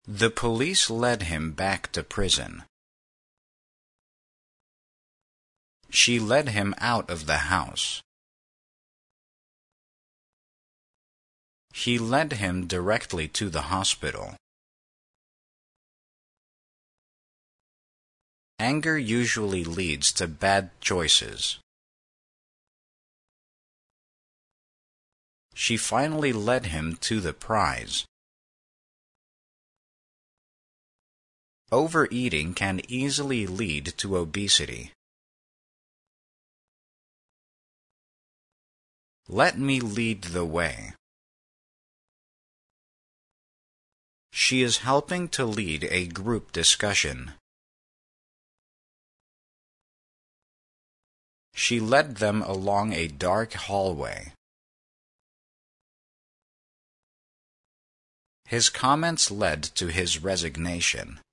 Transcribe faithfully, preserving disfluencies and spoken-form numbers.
The police led him back to prison. She led him out of the house. He led him directly to the hospital. Anger usually leads to bad choices. She finally led him to the prize. Overeating can easily lead to obesity. Let me lead the way. She is helping to lead a group discussion. She led them along a dark hallway. His comments led to his resignation.